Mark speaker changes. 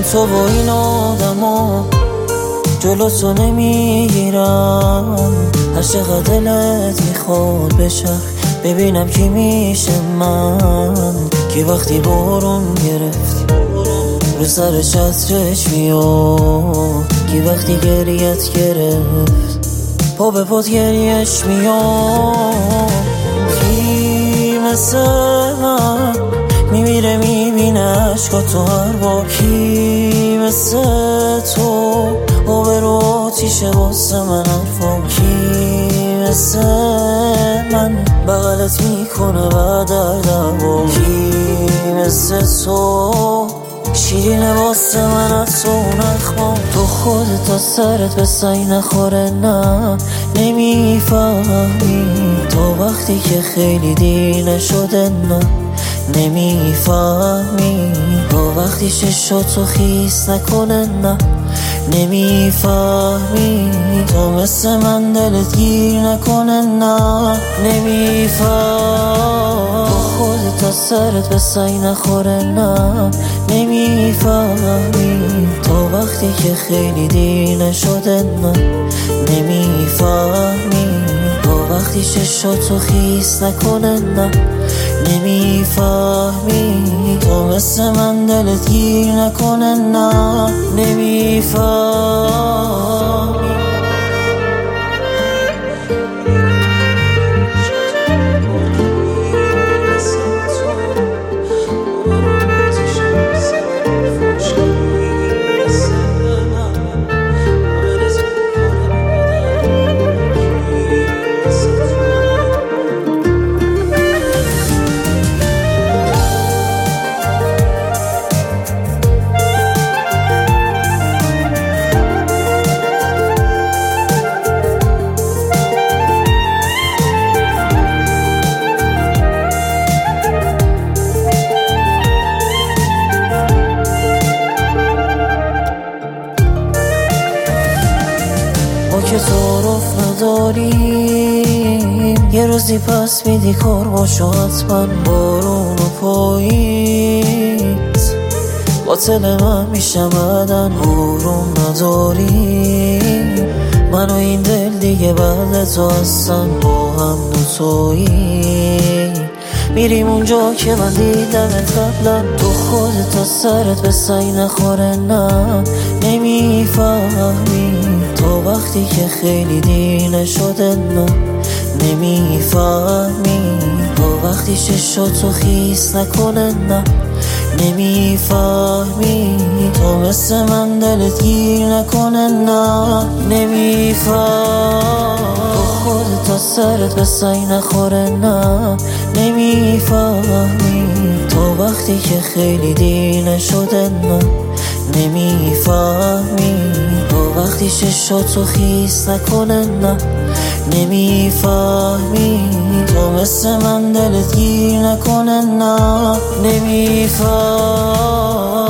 Speaker 1: تو و این آدما جلو تو نمیگیرم. هر چقدر دلت میخواد بشه ببینم کی میشه من، کی وقتی بارون گرفت رو سر چترش میاد، کی وقتی گریت گرفت پا به پات گریش میاد. کی مثل من میمیره میبینه عشقا تو هر بار، کی مثل تو آبرو آتیشه واسه من حرفا، کی مثل من بغلت میکنه بعد در دوا، کی مثل تو شیرینه واسه من از تو نخوام. تو خودت تا سرت به سعی نخوره نه نمیفهمی، تا وقتی که خیلی دیر نشده نه نمیفهمی، تا وقتی چشاتو خیس نکنه نه نمیفهمی، تا مثل من دلت گیر نکنه نه نمیفهمی. تو خودت تا سرت به سعی نخوره نه نمیفهمی، تا وقتی که خیلی دیر نشده نه نمیفهمی، تا وقتی چشاتو خیس نکنه نه نمیفهمی، تا مثل من دلت گیر نکنه نه نمیفهمی. ما که تعارف نداریم، یه روزی پس میدی کار باشو حتما بارون و پاییز، قاتل من میشم بعدن آروم نداریم. من و این دل دیگه بعد تو هستن با هم دوتایی، میریم اونجا که من دیدمت قبلا. تو خودت تا سرت به سعی نخوره نه نمیفهمی، تا وقتی که خیلی دیر نشده نه نمیفهمی، تا وقتی چشاتو خیس نکنه نه نمیفهمی، تا مثل من دلت گیر نکنه نه نمیفهمی. تو خودت تا سرت به سعی نخوره نه نمیفهمی، تا وقتی که خیلی دیر نشده نه نمیفهمی، تا وقتی چشاتو خیس نکنه نه نمیفهمی، تا مثل من دلت گیر نکنه نه نمیفهمی.